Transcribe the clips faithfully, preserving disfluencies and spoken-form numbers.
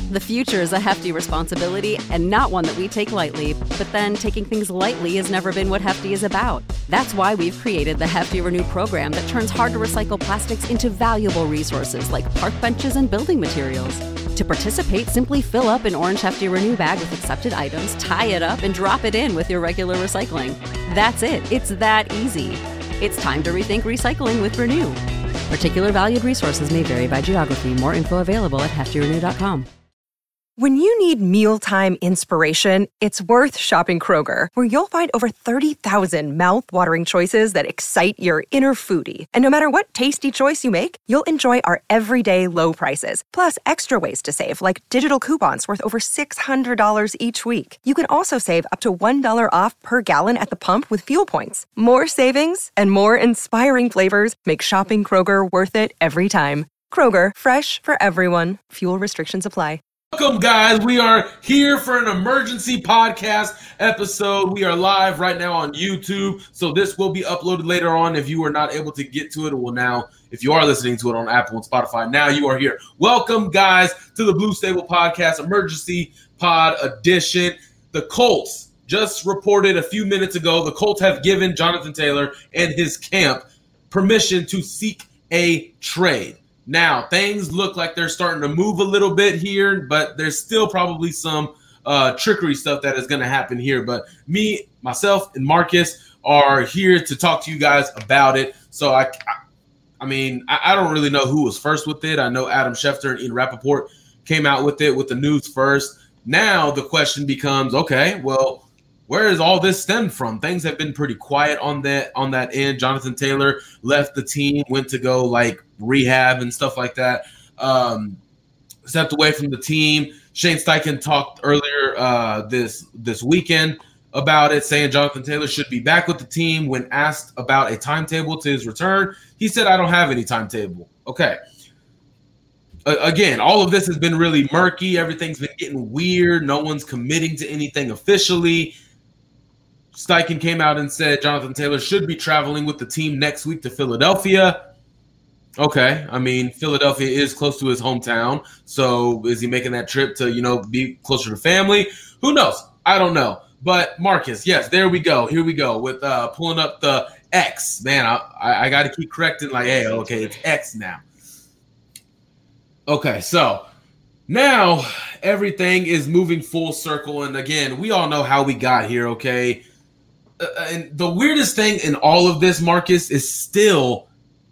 The future is a hefty responsibility and not one that we take lightly, but then taking things lightly has never been what Hefty is about. That's why we've created the Hefty Renew program that turns hard-to-recycle plastics into valuable resources like park benches and building materials. To participate, simply fill up an orange Hefty Renew bag with accepted items, tie it up, and drop it in with your regular recycling. That's it. It's that easy. It's time to rethink recycling with Renew. Particular valued resources may vary by geography. More info available at hefty renew dot com. When you need mealtime inspiration, it's worth shopping Kroger, where you'll find over thirty thousand mouth-watering choices that excite your inner foodie. And no matter what tasty choice you make, you'll enjoy our everyday low prices, plus extra ways to save, like digital coupons worth over six hundred dollars each week. You can also save up to one dollar off per gallon at the pump with fuel points. More savings and more inspiring flavors make shopping Kroger worth it every time. Kroger, fresh for everyone. Fuel restrictions apply. Welcome, guys. We are here for an emergency podcast episode. We are live right now on YouTube, so this will be uploaded later on. If you are not able to get to it, well, now, if you are listening to it on Apple and Spotify, now you are here. Welcome, guys, to the Blue Stable Podcast Emergency Pod Edition. The Colts just reported a few minutes ago, the Colts have given Jonathan Taylor and his camp permission to seek a trade. Now, things look like they're starting to move a little bit here, but there's still probably some uh, trickery stuff that is going to happen here. But me, myself, and Marcus are here to talk to you guys about it. So, I, I, I mean, I, I don't really know who was first with it. I know Adam Schefter and Ian Rappaport came out with it with the news first. Now the question becomes, okay, well, where is all this stemmed from? Things have been pretty quiet on that on that end. Jonathan Taylor left the team, went to go like rehab and stuff like that. Um, stepped away from the team. Shane Steichen talked earlier uh, this this weekend about it, saying Jonathan Taylor should be back with the team. When asked about a timetable to his return, he said, "I don't have any timetable." Okay. Uh, again, all of this has been really murky. Everything's been getting weird. No one's committing to anything officially. Steichen came out and said Jonathan Taylor should be traveling with the team next week to Philadelphia. Okay, I mean, Philadelphia is close to his hometown, so is he making that trip to, you know, be closer to family? Who knows? I don't know. But Marcus, yes, there we go. Here we go with uh, pulling up the X. Man, I, I, I got to keep correcting like, hey, okay, it's X now. Okay, so now everything is moving full circle, and again, we all know how we got here, okay? Uh, and the weirdest thing in all of this, Marcus, is still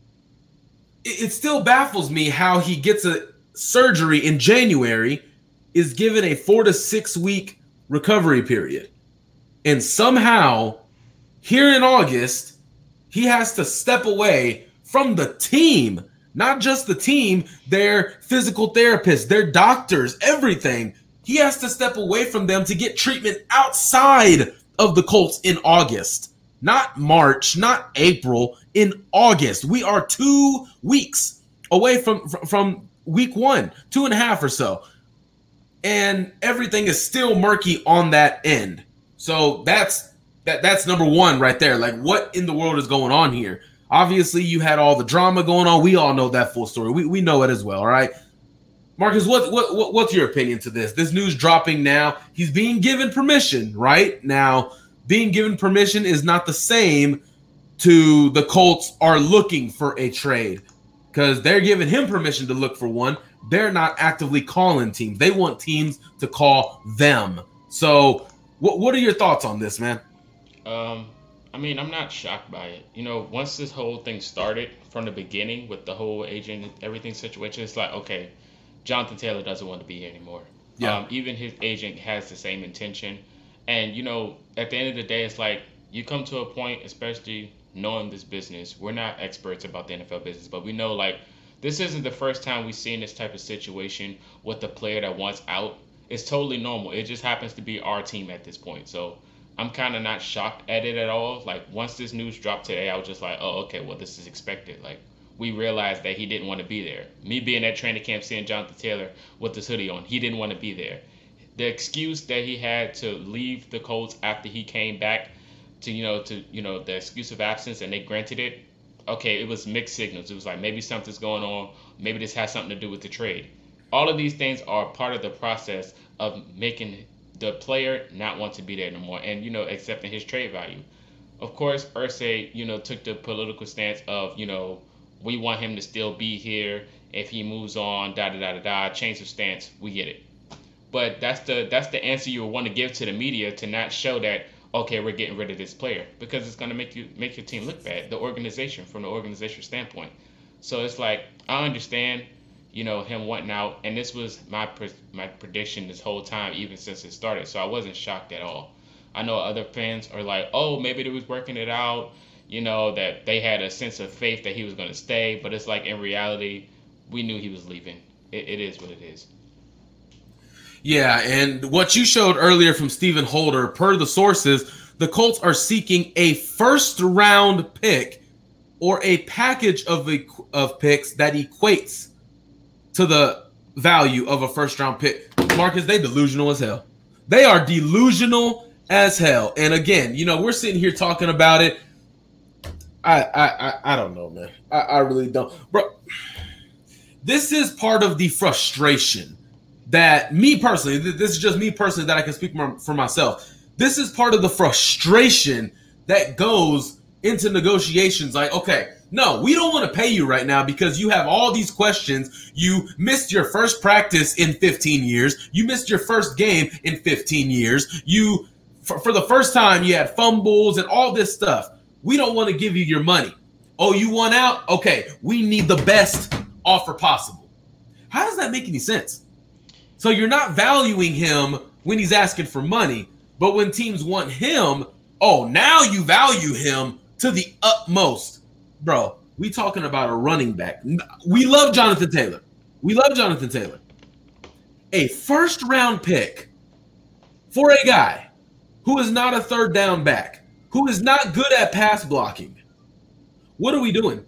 it, it still baffles me how he gets a surgery in January, is given a four to six week recovery period, and somehow here in August he has to step away from the team. Not just the team, their physical therapists, their doctors, everything. He has to step away from them to get treatment outside of the Colts in August. Not March, not April, in August. We are two weeks away from, from week one, two and a half or so. And everything is still murky on that end. So that's that that's number one right there. Like, what in the world is going on here? Obviously, you had all the drama going on. We all know that full story. We we know it as well, all right? Marcus, what, what what what's your opinion to this? This news dropping now. He's being given permission, right? Now, being given permission is not the same to the Colts are looking for a trade, because they're giving him permission to look for one. They're not actively calling teams. They want teams to call them. So what what are your thoughts on this, man? Um. I mean, I'm not shocked by it. You know, once this whole thing started from the beginning with the whole agent and everything situation, it's like, okay, Jonathan Taylor doesn't want to be here anymore. Yeah. Um, even his agent has the same intention. And, you know, at the end of the day, it's like you come to a point, especially knowing this business. We're not experts about the N F L business, but we know, like, this isn't the first time we've seen this type of situation with a player that wants out. It's totally normal. It just happens to be our team at this point. So I'm kind of not shocked at it at all. Like, once this news dropped today, I was just like, oh, okay, well, this is expected. Like, we realized that he didn't want to be there. Me being at training camp, seeing Jonathan Taylor with this hoodie on, he didn't want to be there. The excuse that he had to leave the Colts after he came back to, you know, to, you know, the excuse of absence, and they granted it, okay, it was mixed signals. It was like, maybe something's going on. Maybe this has something to do with the trade. All of these things are part of the process of making the player not want to be there no more, and you know, accepting his trade value. Of course, Irsay, you know, took the political stance of, you know, we want him to still be here. If he moves on, da da da da da, change of stance, we get it. But that's the that's the answer you want to give to the media, to not show that, okay, we're getting rid of this player, because it's going to make you make your team look bad, the organization, from the organization standpoint. So it's like, I understand, you know, him wanting out, and this was my my prediction this whole time, even since it started. So I wasn't shocked at all. I know other fans are like, oh, maybe they was working it out, you know, that they had a sense of faith that he was going to stay. But it's like, in reality, we knew he was leaving. It, it is what it is. Yeah, and what you showed earlier from Stephen Holder, per the sources, the Colts are seeking a first-round pick or a package of of picks that equates to the value of a first-round pick. Marcus, they delusional as hell. They are delusional as hell. And again, you know, we're sitting here talking about it. I I I, I don't know, man. I, I really don't. Bro, this is part of the frustration that me personally, this is just me personally, that I can speak for myself. This is part of the frustration that goes into negotiations. Like, okay, no, we don't want to pay you right now because you have all these questions. You missed your first practice in fifteen years. You missed your first game in fifteen years. You, for, for the first time, you had fumbles and all this stuff. We don't want to give you your money. Oh, you want out? Okay, we need the best offer possible. How does that make any sense? So you're not valuing him when he's asking for money, but when teams want him, oh, now you value him to the utmost. Bro, we talking about a running back. We love Jonathan Taylor. We love Jonathan Taylor. A first-round pick for a guy who is not a third down back, who is not good at pass blocking. What are we doing?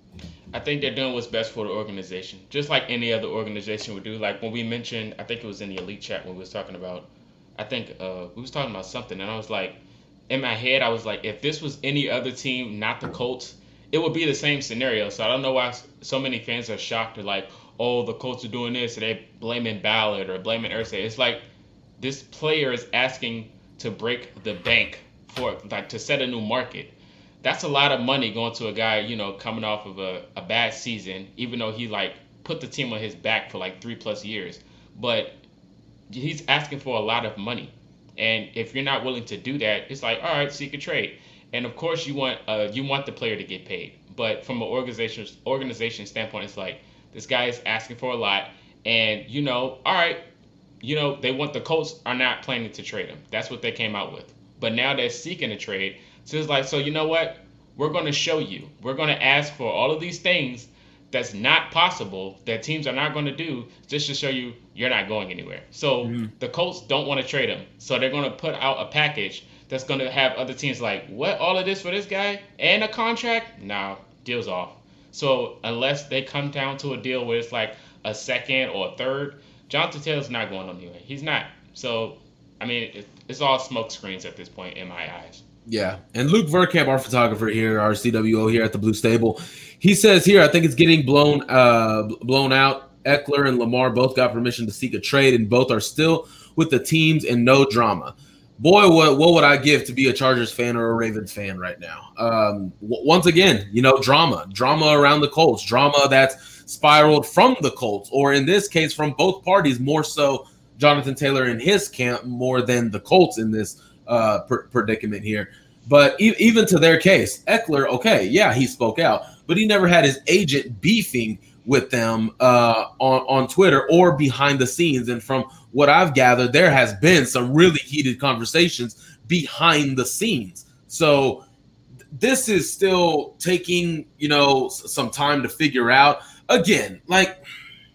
I think they're doing what's best for the organization, just like any other organization would do. Like when we mentioned, I think it was in the Elite Chat when we was talking about, I think uh, we was talking about something, and I was like, in my head, I was like, if this was any other team, not the Colts, it would be the same scenario. So I don't know why so many fans are shocked or like, oh, the Colts are doing this, and they're blaming Ballard or blaming Irsay. It's like this player is asking to break the bank for, like, to set a new market. That's a lot of money going to a guy, you know, coming off of a, a bad season, even though he, like, put the team on his back for, like, three plus years. But he's asking for a lot of money. And if you're not willing to do that, it's like, all right, seek a trade. And, of course, you want uh, you want the player to get paid. But from an organization, organization standpoint, it's like, this guy is asking for a lot. And, you know, all right, you know, they want the Colts are not planning to trade him. That's what they came out with. But now they're seeking a trade. So it's like, so you know what? We're going to show you. We're going to ask for all of these things that's not possible, that teams are not going to do, just to show you you're not going anywhere. So mm-hmm. the Colts don't want to trade him. So they're going to put out a package that's going to have other teams like, what, all of this for this guy and a contract? Nah, deal's off. So unless they come down to a deal where it's like a second or a third, Jonathan Taylor's not going anywhere. He's not. So, I mean, it, it's all smoke screens at this point in my eyes. Yeah, and Luke Verkamp, our photographer here, our C W O here at the Blue Stable, he says here, I think it's getting blown uh, blown out. Eckler and Lamar both got permission to seek a trade, and both are still with the teams and no drama. Boy, what what would I give to be a Chargers fan or a Ravens fan right now? Um, w- once again, you know, drama, drama around the Colts, drama that's spiraled from the Colts, or in this case, from both parties, more so Jonathan Taylor in his camp more than the Colts in this Uh, per- predicament here. But e- even to their case, Eckler, okay, yeah, he spoke out, but he never had his agent beefing with them uh, on, on Twitter or behind the scenes. And from what I've gathered, there has been some really heated conversations behind the scenes. So th- this is still taking, you know, s- some time to figure out. Again, like,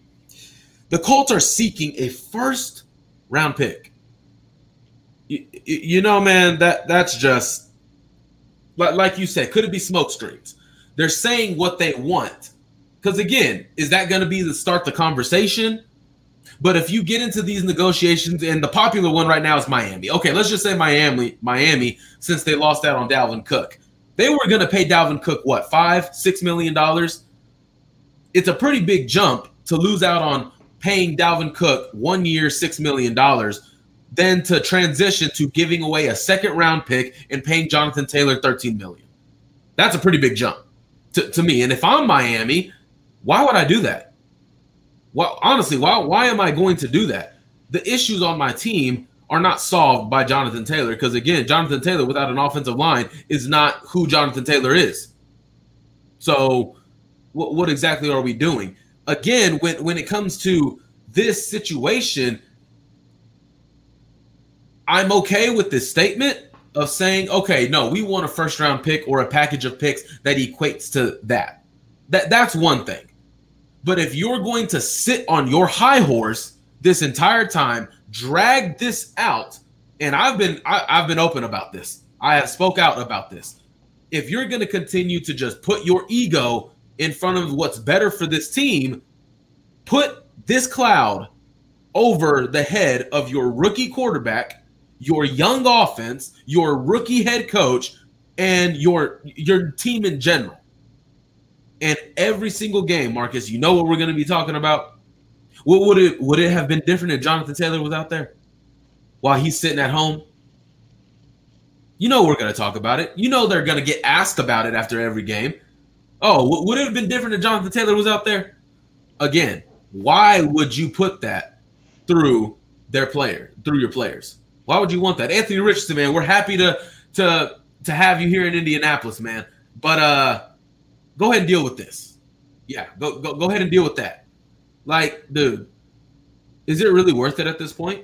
the Colts are seeking a first round pick. You, you know, man, that that's just, like you said, could it be smoke screens? They're saying what they want. Because, again, is that going to be the start the conversation? But if you get into these negotiations, and the popular one right now is Miami. Okay, let's just say Miami, Miami, since they lost out on Dalvin Cook. They were going to pay Dalvin Cook, what, five, six million dollars? It's a pretty big jump to lose out on paying Dalvin Cook one year, six million dollars, than to transition to giving away a second round pick and paying Jonathan Taylor thirteen million dollars. That's a pretty big jump to, to me. And if I'm Miami, why would I do that? Well, honestly, why, why am I going to do that? The issues on my team are not solved by Jonathan Taylor because, again, Jonathan Taylor without an offensive line is not who Jonathan Taylor is. So what, what exactly are we doing? Again, when, when it comes to this situation, I'm okay with this statement of saying, okay, no, we want a first round pick or a package of picks that equates to that. That that's one thing. But if you're going to sit on your high horse this entire time, drag this out, and I've been I, I've been open about this. I have spoke out about this. If you're going to continue to just put your ego in front of what's better for this team, put this cloud over the head of your rookie quarterback, your young offense, your rookie head coach, and your your team in general. And every single game, Marcus, you know what we're going to be talking about? What would it would it have been different if Jonathan Taylor was out there while he's sitting at home? You know we're going to talk about it. You know they're going to get asked about it after every game. Oh, would it have been different if Jonathan Taylor was out there? Again, why would you put that through their player, through your players? Why would you want that? Anthony Richardson, man, we're happy to to to have you here in Indianapolis, man. But uh, go ahead and deal with this. Yeah, go go go ahead and deal with that. Like, dude, is it really worth it at this point?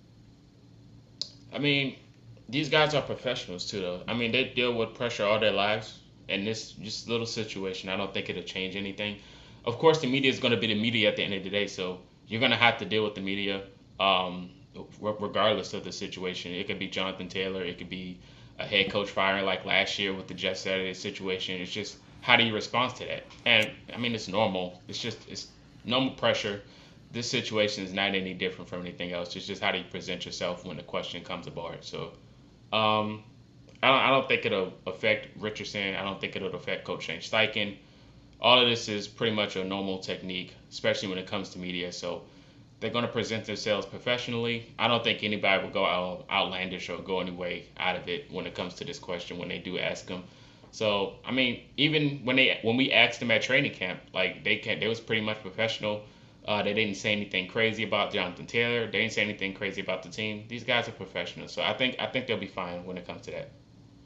I mean, these guys are professionals too, though. I mean, they deal with pressure all their lives, and this just little situation, I don't think it'll change anything. Of course, the media is going to be the media at the end of the day, so you're going to have to deal with the media. Um, regardless of the situation. It could be Jonathan Taylor, it could be a head coach firing like last year with the Jeff Saturday situation. It's just, how do you respond to that? And I mean, it's normal. It's just, it's normal pressure. This situation is not any different from anything else. It's just how do you present yourself when the question comes aboard. So um, I don't, I don't think it'll affect Richardson. I don't think it'll affect Coach Shane Steichen. All of this is pretty much a normal technique, especially when it comes to media. So they're going to present themselves professionally. I don't think anybody will go out outlandish or go any way out of it when it comes to this question when they do ask them. So, I mean, even when they when we asked them at training camp, like they can, they was pretty much professional. Uh, they didn't say anything crazy about Jonathan Taylor. They didn't say anything crazy about the team. These guys are professionals, so I think I think they'll be fine when it comes to that.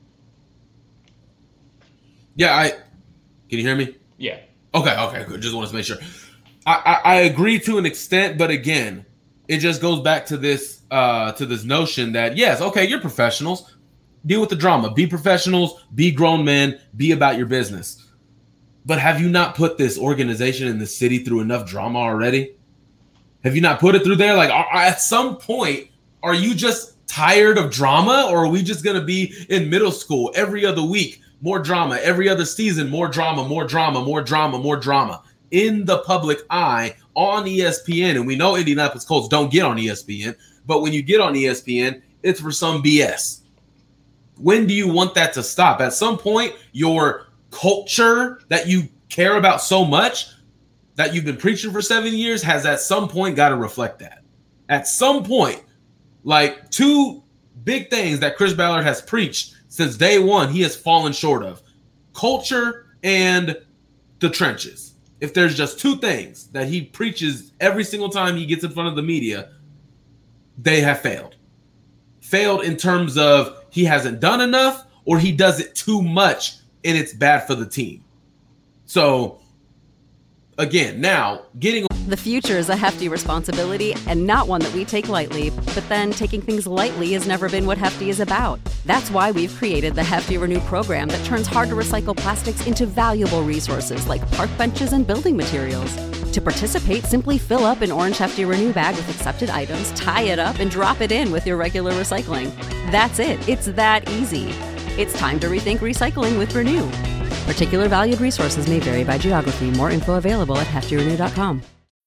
Yeah, I can you hear me? Yeah. Okay, okay, good. Just wanted to make sure. I, I, I agree to an extent, but again, it just goes back to this uh, to this notion that, yes, okay, you're professionals. Deal with the drama. Be professionals. Be grown men. Be about your business. But have you not put this organization in the city through enough drama already? Have you not put it through there? Like, at some point, are you just tired of drama, or are we just going to be in middle school every other week? More drama. Every other season, more drama, more drama, more drama, more drama. In the public eye on E S P N. And we know Indianapolis Colts don't get on E S P N, but when you get on E S P N, it's for some B S. When do you want that to stop? At some point, your culture that you care about so much, that you've been preaching for seven years, has at some point got to reflect that. At some point, like two big things that Chris Ballard has preached since day one, he has fallen short of: culture and the trenches. If there's just two things that he preaches every single time he gets in front of the media, they have failed. Failed in terms of he hasn't done enough, or he does it too much and it's bad for the team. So, again, now getting... The future is a hefty responsibility and not one that we take lightly. But then taking things lightly has never been what Hefty is about. That's why we've created the Hefty Renew program that turns hard-to-recycle plastics into valuable resources like park benches and building materials. To participate, simply fill up an orange Hefty Renew bag with accepted items, tie it up, and drop it in with your regular recycling. That's it. It's that easy. It's time to rethink recycling with Renew. Particular valued resources may vary by geography. More info available at hefty renew dot com.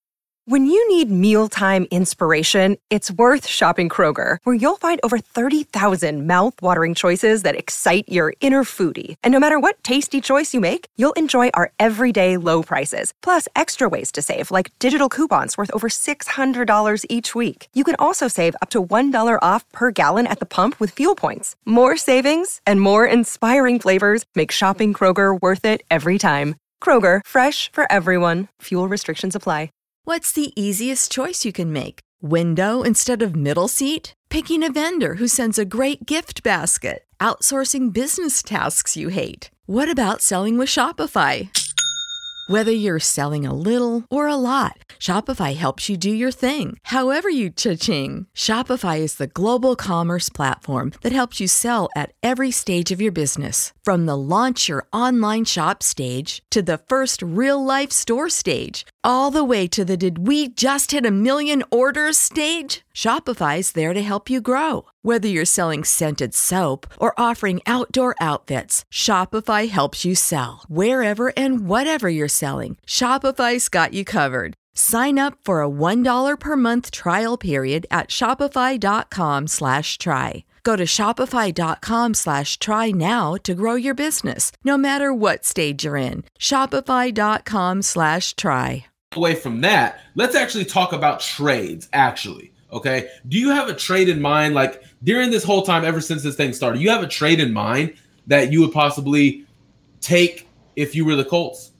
When you need mealtime inspiration, it's worth shopping Kroger, where you'll find over thirty thousand mouth-watering choices that excite your inner foodie. And no matter what tasty choice you make, you'll enjoy our everyday low prices, plus extra ways to save, like digital coupons worth over six hundred dollars each week. You can also save up to one dollar off per gallon at the pump with fuel points. More savings and more inspiring flavors make shopping Kroger worth it every time. Kroger, fresh for everyone. Fuel restrictions apply. What's the easiest choice you can make? Window instead of middle seat? Picking a vendor who sends a great gift basket? Outsourcing business tasks you hate? What about selling with Shopify? Whether you're selling a little or a lot, Shopify helps you do your thing, however you cha-ching. Shopify is the global commerce platform that helps you sell at every stage of your business. From the launch your online shop stage to the first real-life store stage, all the way to the did we just hit a million orders stage. Shopify's there to help you grow. Whether you're selling scented soap or offering outdoor outfits, Shopify helps you sell. Wherever and whatever you're selling, Shopify's got you covered. Sign up for a one dollar per month trial period at shopify.com slash try. Go to shopify.com slash try now to grow your business, no matter what stage you're in. Shopify.com slash try. Away from that, let's actually talk about trades, actually. Okay. Do you have a trade in mind? Like during this whole time, ever since this thing started, you have a trade in mind that you would possibly take if you were the Colts?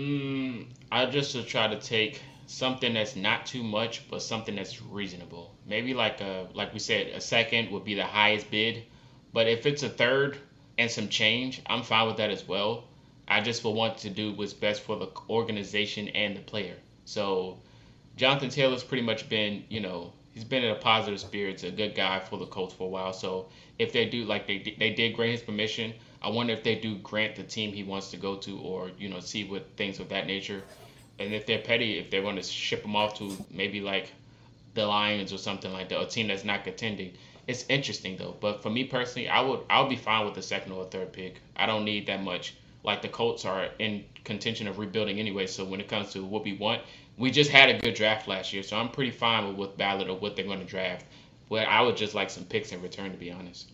Mm, I just would try to take something that's not too much, but something that's reasonable. Maybe like a, like we said, a second would be the highest bid. But if it's a third and some change, I'm fine with that as well. I just will want to do what's best for the organization and the player. So Jonathan Taylor's pretty much been, you know, he's been in a positive spirit, a good guy for the Colts for a while. So if they do, like they they did grant his permission, I wonder if they do grant the team he wants to go to, or you know, see what things of that nature. And if they're petty, if they want to ship him off to maybe like the Lions or something like that, a team that's not contending. It's interesting though. But for me personally, I would I would be fine with the second or third pick. I don't need that much. Like the Colts are in contention of rebuilding anyway. So when it comes to what we want, we just had a good draft last year. So I'm pretty fine with what Ballard or what they're going to draft. But I would just like some picks in return, to be honest.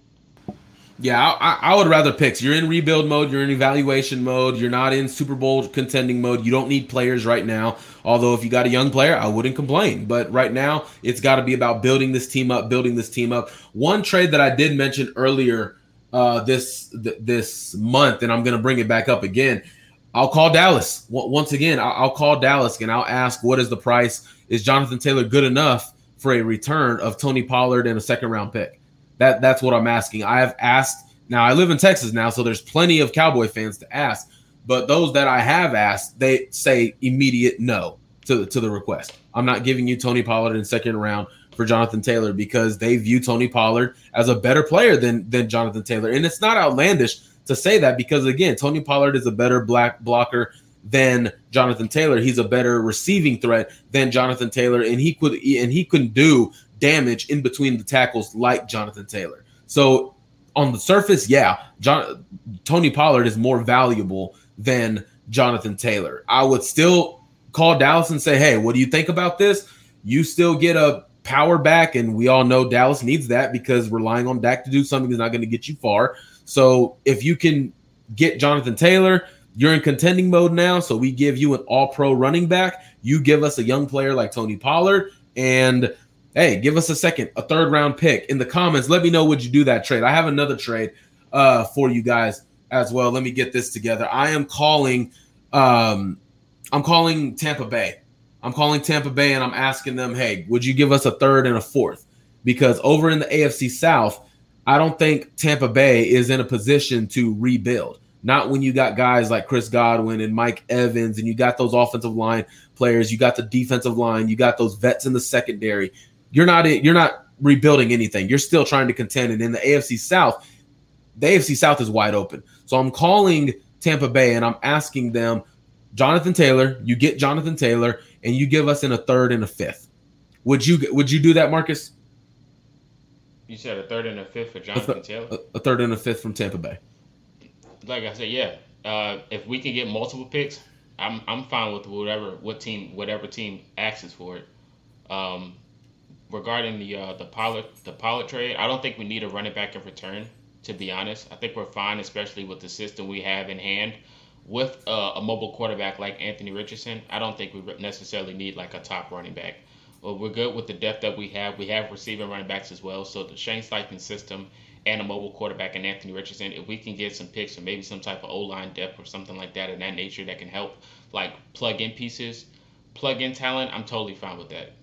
Yeah, I, I would rather picks. You're in rebuild mode. You're in evaluation mode. You're not in Super Bowl contending mode. You don't need players right now. Although if you got a young player, I wouldn't complain. But right now, it's got to be about building this team up, building this team up. One trade that I did mention earlier uh, this th- this month, and I'm going to bring it back up again. I'll call Dallas. Once again, I'll call Dallas and I'll ask, what is the price? Is Jonathan Taylor good enough for a return of Tony Pollard and a second-round pick? That That's what I'm asking. I have asked. Now, I live in Texas now, so there's plenty of Cowboy fans to ask. But those that I have asked, they say immediate no to, to the request. I'm not giving you Tony Pollard in second round for Jonathan Taylor because they view Tony Pollard as a better player than, than Jonathan Taylor. And it's not outlandish to say that because, again, Tony Pollard is a better black blocker than Jonathan Taylor. He's a better receiving threat than Jonathan Taylor, and he could and he couldn't do damage in between the tackles like Jonathan Taylor. So on the surface, yeah, John, Tony Pollard is more valuable than Jonathan Taylor. I would still call Dallas and say, hey, what do you think about this? You still get a power back, and we all know Dallas needs that because relying on Dak to do something is not going to get you far. So if you can get Jonathan Taylor, you're in contending mode now. So we give you an all-pro running back. You give us a young player like Tony Pollard, and hey, give us a second, a third round pick. In the comments, let me know, would you do that trade? I have another trade uh, for you guys as well. Let me get this together. I am calling um, I'm calling Tampa Bay. I'm calling Tampa Bay and I'm asking them, hey, would you give us a third and a fourth? Because over in the A F C South, I don't think Tampa Bay is in a position to rebuild. Not when you got guys like Chris Godwin and Mike Evans, and you got those offensive line players, you got the defensive line, you got those vets in the secondary. You're not you're not rebuilding anything. You're still trying to contend. And in the A F C South, the A F C South is wide open. So I'm calling Tampa Bay and I'm asking them, Jonathan Taylor, you get Jonathan Taylor, and you give us in a third and a fifth. Would you would you do that, Marcus? You said a third and a fifth for Jonathan a th- Taylor? A, a third and a fifth from Tampa Bay. Like I said, yeah. Uh, if we can get multiple picks, I'm I'm fine with whatever what team whatever team asks for it. Um, regarding the uh, the Pollard the Pollard trade, I don't think we need a running back in return. To be honest, I think we're fine, especially with the system we have in hand. With uh, a mobile quarterback like Anthony Richardson, I don't think we necessarily need like a top running back. Well, we're good with the depth that we have. We have receiving running backs as well. So the Shane Steichen system and a mobile quarterback in Anthony Richardson, if we can get some picks or maybe some type of O-line depth or something like that in that nature that can help like plug in pieces, plug in talent, I'm totally fine with that.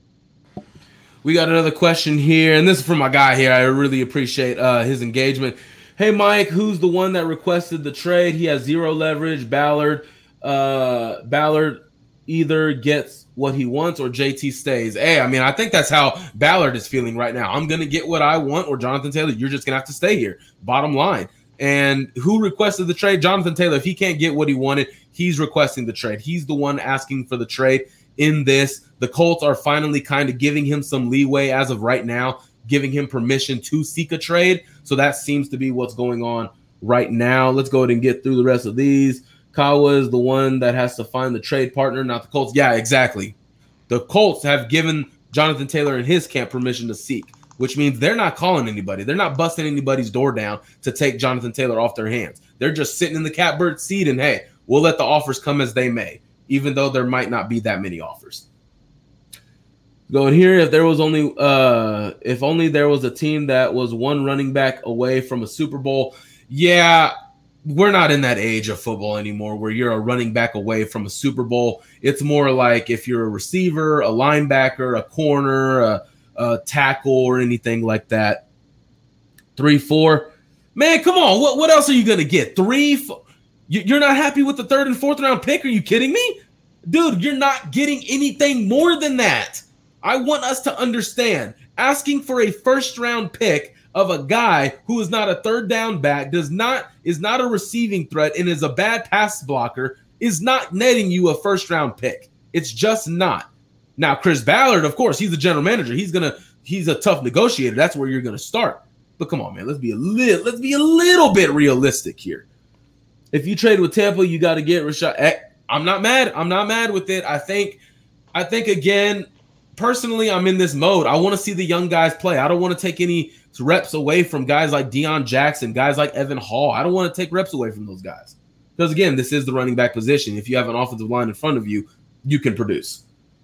We got another question here, and this is from my guy here. I really appreciate uh, his engagement. Hey, Mike, who's the one that requested the trade? He has zero leverage. Ballard, uh, Ballard either gets what he wants or J T stays. Hey, I mean, I think that's how Ballard is feeling right now. I'm going to get what I want, or Jonathan Taylor, you're just going to have to stay here. Bottom line. And who requested the trade? Jonathan Taylor. If he can't get what he wanted, he's requesting the trade. He's the one asking for the trade in this. The Colts are finally kind of giving him some leeway as of right now, giving him permission to seek a trade. So that seems to be what's going on right now. Let's go ahead and get through the rest of these. Kawa is the one that has to find the trade partner, not the Colts. Yeah, exactly. The Colts have given Jonathan Taylor and his camp permission to seek, which means they're not calling anybody. They're not busting anybody's door down to take Jonathan Taylor off their hands. They're just sitting in the catbird seat and, hey, we'll let the offers come as they may, even though there might not be that many offers. Going here, if there was only uh, if only there was a team that was one running back away from a Super Bowl. Yeah, we're not in that age of football anymore where you're a running back away from a Super Bowl. It's more like if you're a receiver, a linebacker, a corner, a, a tackle, or anything like that. Three, four. Man, come on. What, what else are you going to get? Three, four? You're not happy with the third and fourth round pick? Are you kidding me? Dude, you're not getting anything more than that. I want us to understand, asking for a first round pick of a guy who is not a third down back, does not is not a receiving threat, and is a bad pass blocker is not netting you a first round pick. It's just not. Now, Chris Ballard, of course, he's the general manager. He's gonna he's a tough negotiator. That's where you're gonna start. But come on, man, let's be a little let's be a little bit realistic here. If you trade with Tampa, you got to get Rashad. I'm not mad. I'm not mad with it. I think I think again. Personally, I'm in this mode. I want to see the young guys play. I don't want to take any reps away from guys like Deion Jackson, guys like Evan Hall. I don't want to take reps away from those guys. Because, again, this is the running back position. If you have an offensive line in front of you, you can produce.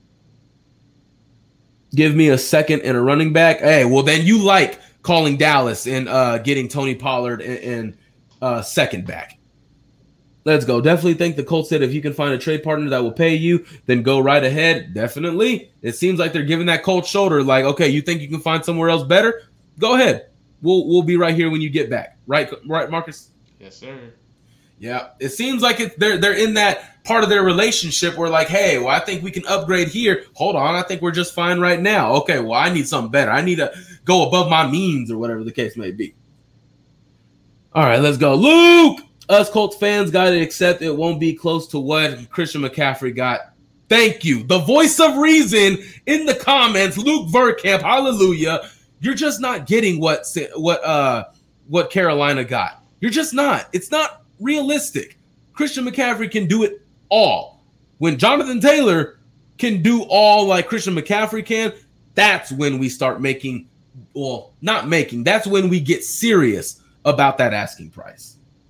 Give me a second and a running back. Hey, well, then you like calling Dallas and uh, getting Tony Pollard and, and uh, second back. Let's go. Definitely think the Colts said if you can find a trade partner that will pay you, then go right ahead. Definitely. It seems like they're giving that Colts shoulder like, okay, you think you can find somewhere else better? Go ahead. We'll we'll be right here when you get back. Right, right, Marcus? Yes, sir. Yeah. It seems like it, they're they're in that part of their relationship where like, hey, well, I think we can upgrade here. Hold on. I think we're just fine right now. Okay, well, I need something better. I need to go above my means or whatever the case may be. All right, let's go. Luke! Us Colts fans got to accept it won't be close to what Christian McCaffrey got. Thank you. The voice of reason in the comments, Luke Verkamp, hallelujah. You're just not getting what what uh what Carolina got. You're just not. It's not realistic. Christian McCaffrey can do it all. When Jonathan Taylor can do all like Christian McCaffrey can, that's when we start making, well, not making, that's when we get serious about that asking price.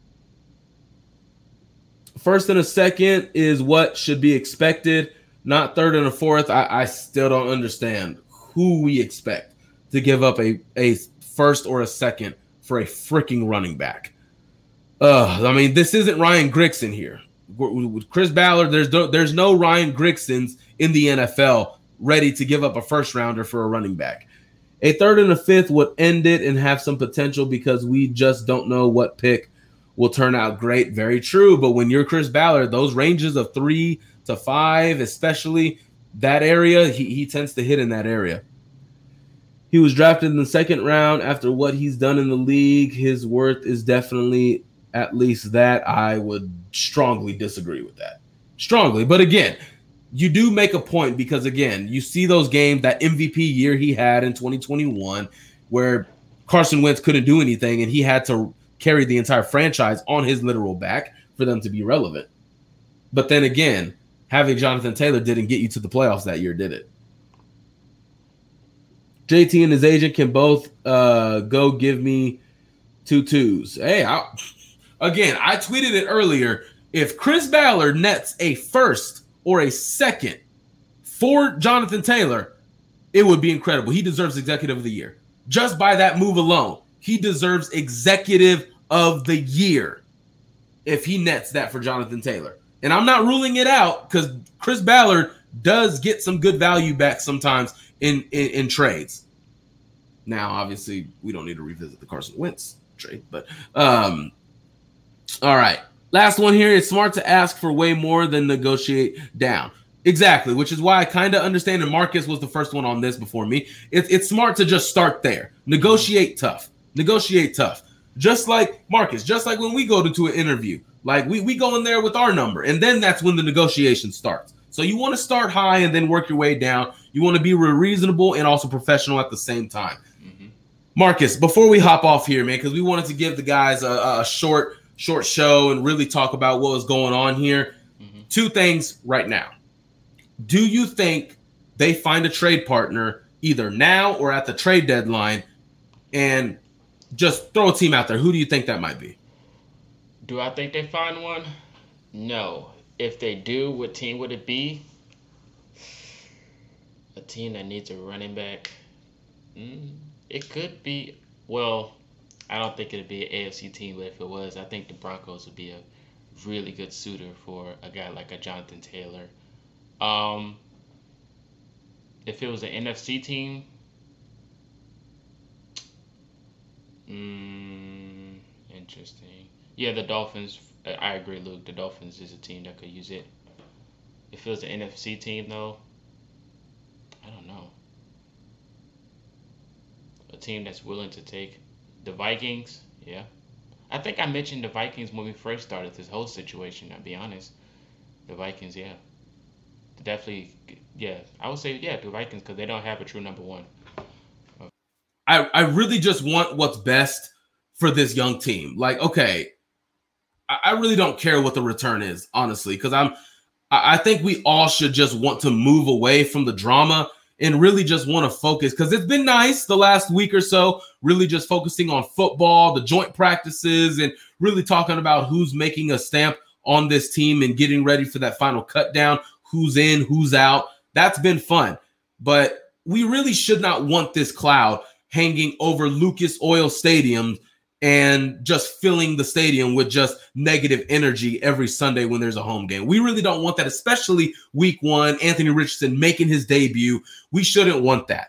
First and a second is what should be expected, not third and a fourth. I, I still don't understand who we expect to give up a, a first or a second for a freaking running back. Uh, I mean, this isn't Ryan Grigson here. With Chris Ballard, there's no, there's no Ryan Grigsons in the N F L ready to give up a first rounder for a running back. A third and a fifth would end it and have some potential because we just don't know what pick will turn out great. Very true. But when you're Chris Ballard, those ranges of three to five, especially that area, he, he tends to hit in that area. He was drafted in the second round. After what he's done in the league, his worth is definitely at least that. I would strongly disagree with that. Strongly. But again, you do make a point because, again, you see those games, that M V P year he had in twenty twenty-one where Carson Wentz couldn't do anything and he had to carry the entire franchise on his literal back for them to be relevant. But then again, having Jonathan Taylor didn't get you to the playoffs that year, did it? J T and his agent can both uh, go give me two twos. Hey, I, again, I tweeted it earlier. If Chris Ballard nets a first or a second for Jonathan Taylor, it would be incredible. He deserves Executive of the Year. Just by that move alone, he deserves Executive of the Year if he nets that for Jonathan Taylor. And I'm not ruling it out because Chris Ballard does get some good value back sometimes in, in, in trades. Now, obviously, we don't need to revisit the Carson Wentz trade, but um, all right. Last one here. It's smart to ask for way more than negotiate down. Exactly, which is why I kind of understand, and Marcus was the first one on this before me. It, it's smart to just start there. Negotiate tough. Negotiate tough. Just like Marcus, just like when we go to, to an interview. Like, we, we go in there with our number, and then that's when the negotiation starts. So you want to start high and then work your way down. You want to be reasonable and also professional at the same time. Mm-hmm. Marcus, before we hop off here, man, because we wanted to give the guys a, a short, short show and really talk about what was going on here. Mm-hmm. Two things right now. Do you think they find a trade partner either now or at the trade deadline and just throw a team out there? Who do you think that might be? Do I think they find one? No. If they do, what team would it be? A team that needs a running back? Mm, it could be. Well, I don't think it would be an A F C team, but if it was, I think the Broncos would be a really good suitor for a guy like a Jonathan Taylor. Um, if it was an N F C team, mm, interesting. Yeah, the Dolphins. I agree, Luke. The Dolphins is a team that could use it. If it was an N F C team, though, I don't know. A team that's willing to take the Vikings, yeah. I think I mentioned the Vikings when we first started this whole situation, I'll be honest. The Vikings, yeah. Definitely, yeah. I would say, yeah, the Vikings, because they don't have a true number one. I, I really just want what's best for this young team. Like, okay, I, I really don't care what the return is, honestly, because I'm I, I think we all should just want to move away from the drama and really just want to focus, because it's been nice the last week or so, really just focusing on football, the joint practices, and really talking about who's making a stamp on this team and getting ready for that final cut down. Who's in, who's out. That's been fun. But we really should not want this cloud hanging over Lucas Oil Stadium and just filling the stadium with just negative energy every Sunday when there's a home game. We really don't want that, especially week one, Anthony Richardson making his debut. We shouldn't want that.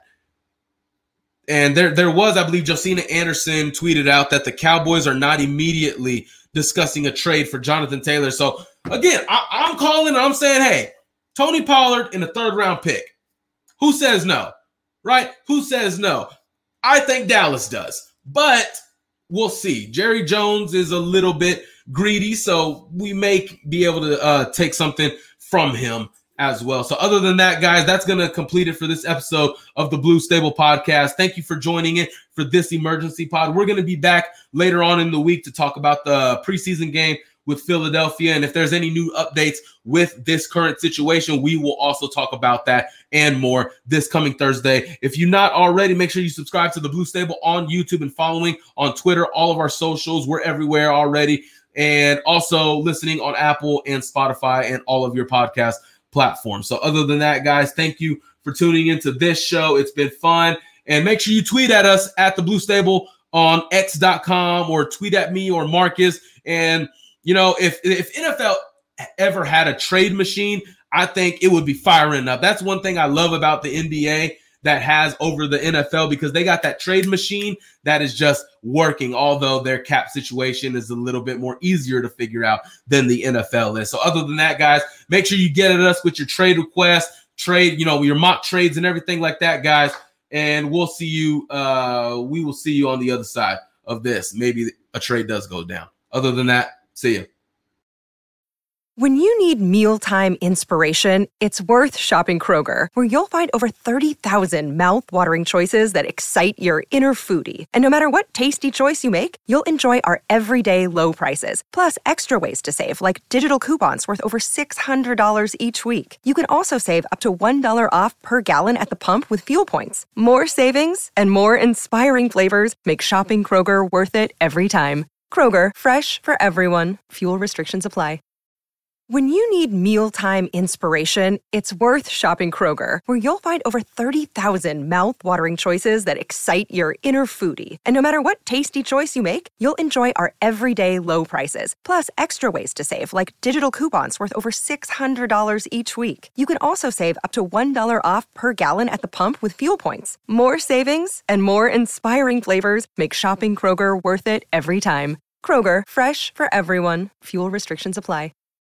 And there, there was, I believe, Josina Anderson tweeted out that the Cowboys are not immediately discussing a trade for Jonathan Taylor. So, again, I, I'm calling and I'm saying, hey, Tony Pollard in a third-round pick. Who says no? Right? Who says no? I think Dallas does. But we'll see. Jerry Jones is a little bit greedy, so we may be able to uh, take something from him as well. So other than that, guys, that's going to complete it for this episode of the Blue Stable Podcast. Thank you for joining it for this emergency pod. We're going to be back later on in the week to talk about the preseason game with Philadelphia. And if there's any new updates with this current situation, we will also talk about that and more this coming Thursday. If you're not already, make sure you subscribe to the Blue Stable on YouTube and following on Twitter, all of our socials. We're everywhere already. And also listening on Apple and Spotify and all of your podcast platforms. So other than that, guys, thank you for tuning into this show. It's been fun. And make sure you tweet at us at the Blue Stable on X dot com or tweet at me or Marcus. And you know, if if N F L ever had a trade machine, I think it would be firing up. That's one thing I love about the N B A that has over the N F L, because they got that trade machine that is just working, although their cap situation is a little bit more easier to figure out than the N F L is. So other than that, guys, make sure you get at us with your trade requests, trade, you know, your mock trades and everything like that, guys. And we'll see you. Uh, we will see you on the other side of this. Maybe a trade does go down. Other than that, see you. When you need mealtime inspiration, it's worth shopping Kroger, where you'll find over thirty thousand mouth-watering choices that excite your inner foodie. And no matter what tasty choice you make, you'll enjoy our everyday low prices, plus extra ways to save, like digital coupons worth over six hundred dollars each week. You can also save up to one dollar off per gallon at the pump with fuel points. More savings and more inspiring flavors make shopping Kroger worth it every time. Kroger, fresh for everyone. Fuel restrictions apply. When you need mealtime inspiration, it's worth shopping Kroger, where you'll find over thirty thousand mouth-watering choices that excite your inner foodie. And no matter what tasty choice you make, you'll enjoy our everyday low prices, plus extra ways to save, like digital coupons worth over six hundred dollars each week. You can also save up to one dollar off per gallon at the pump with fuel points. More savings and more inspiring flavors make shopping Kroger worth it every time. Kroger, fresh for everyone. Fuel restrictions apply.